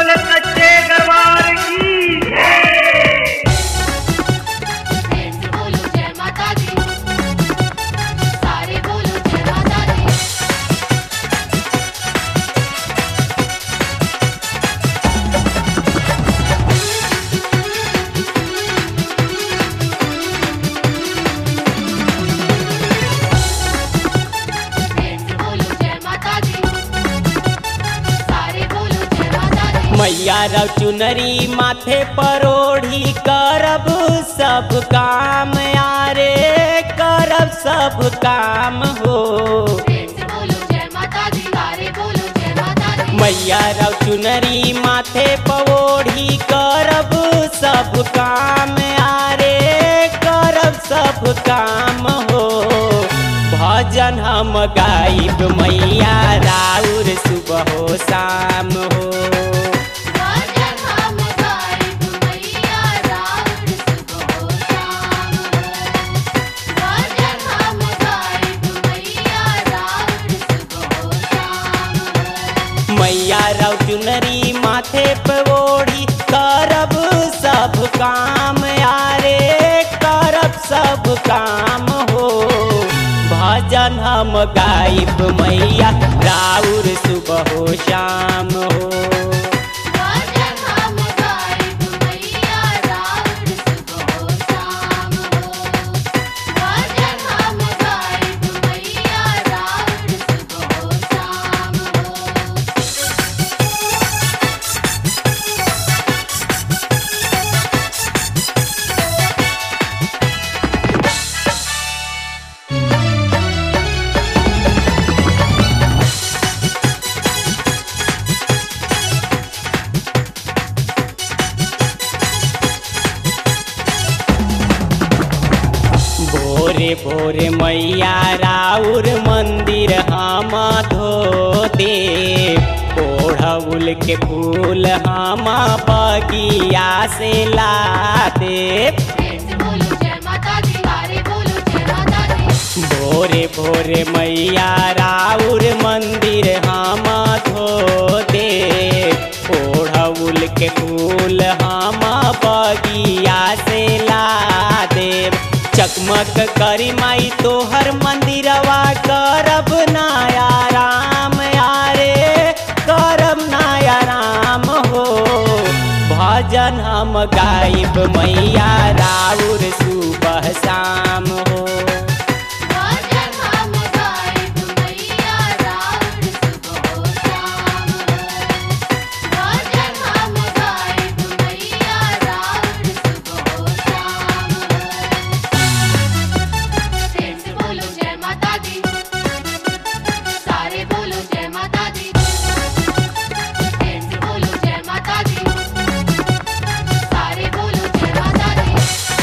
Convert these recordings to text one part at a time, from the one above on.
बोले सच्चे दरबार की बोलो जय माता दी, सारे बोलो जय माता दी। बोलो जय माता दी, सारे बोलो जय माता दी। मैया रव चुनरी माथे पर ओढ़ी करब सब काम यारे करब सब काम हो। बोलो जय माता दी, सारे बोलो जय माता दी। मैया रव चुनरी माथे पर ओढ़ी करब सब काम यारे करब सब काम हो। भजन हम गाइब मैया राउर सुबह हो शाम हो। भजन हम गाइब मैया राउर सुबह शाम हो। भजन हम गाइब मैया राउर सुबह शाम हो। मैया रव चुनरी माथे पे ओढ़ी करब सब काम यारे करब सब काम हो। भजन हम गाइब मैया राउर सुबह हो शाम हो। भजन हम गाइब मैया राउर सुबह शाम हो। भजन हम गाइब मैया राउर सुबह शाम हो। भोरे भोरे मैया राउर मंदिर हम धो दे। ओढ़उल के फूल हम बगिया से ला दे। बोलो जय माता दी, सारे बोलो जय माता दी। भोरे भोरे मैया राउर मंदिर हम धो दे। ओढ़उल के फूल हम बगिया से ला देव। चकमक करी माई तोहर मंदिरवा करब नाया राम यारे करब नाया राम हो। भजन हम गाइब मैया राउर सुबह शाम हो। भजन हम गाइब मैया राउर सुबह शाम हो। भजन हम गाइब मैया राउर सुबह शाम हो। बोलो जय माता दी, सारे बोलो जय माता दी। बोलो जय माता दी, सारे बोलो जय माता दी।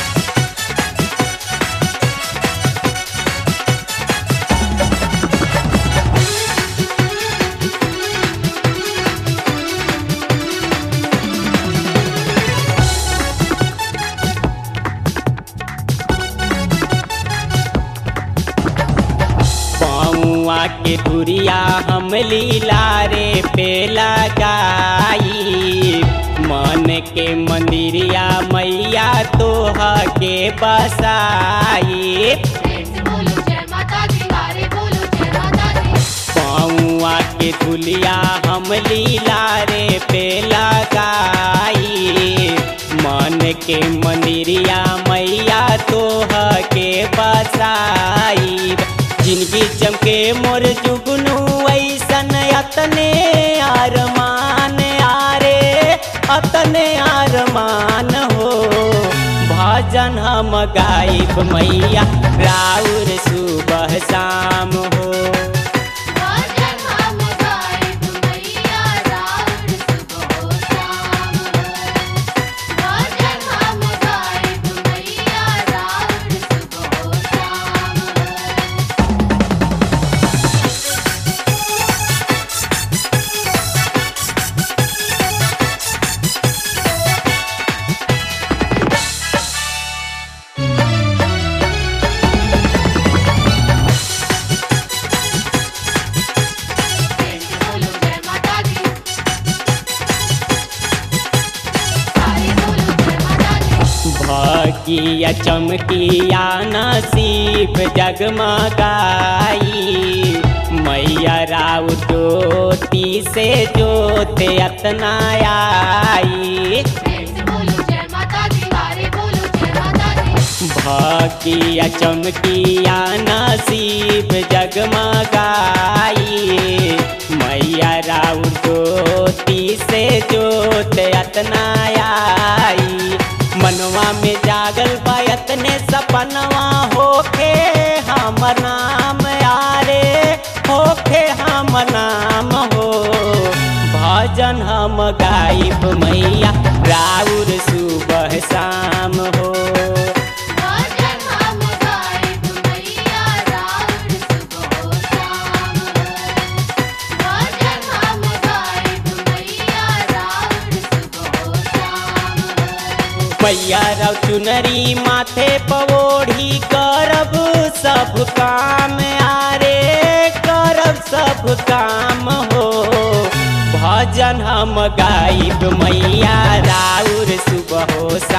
पौआ के धुरिया हम लीला रे पे लगाई। मन के मंदिरिया मैया तोह के बसाई। बोलो जय माता दी, सारे बोलो जय माता दी। पौआ के धुलिया हम लीला रे पे लगाई। मन के मंदिरिया मैया तोह के बसाई। जिंदगी चमके मोर जुगनू ऐसन अतने अरमान आरे अतने अरमान हो। भजन हम गाइब मैया राउर सुबह शाम हो। भजन हम गाइब मैया राउर सुबह शाम हो। भजन हम गाइब मैया राउर सुबह शाम हो। भगिया चमकिया नसीब जगमगाई मैया राउ ज्योति से जोते अतना आई प्रेम से बोलो जय माता दी, सारे बोलो जय माता दी। भगिया चमकिया नसीब जगमगाई मैया राउ ज्योति से जोते अतना आई मनवा में जागल बायतने सपनवा होखे हमर नाम यारे होखे हम नाम हो भजन हम गाइब मैया राउर सुबह शाम हो भजन हम गाइब मैया राउर सुबह शाम हो। भजन हम गाइब मैया राउर सुबह शाम हो। मैया राव चुनरी माथे पवोढ़ी करब सब काम आरे करब सब काम हो भजन हम गाइब मैया राउर सुबह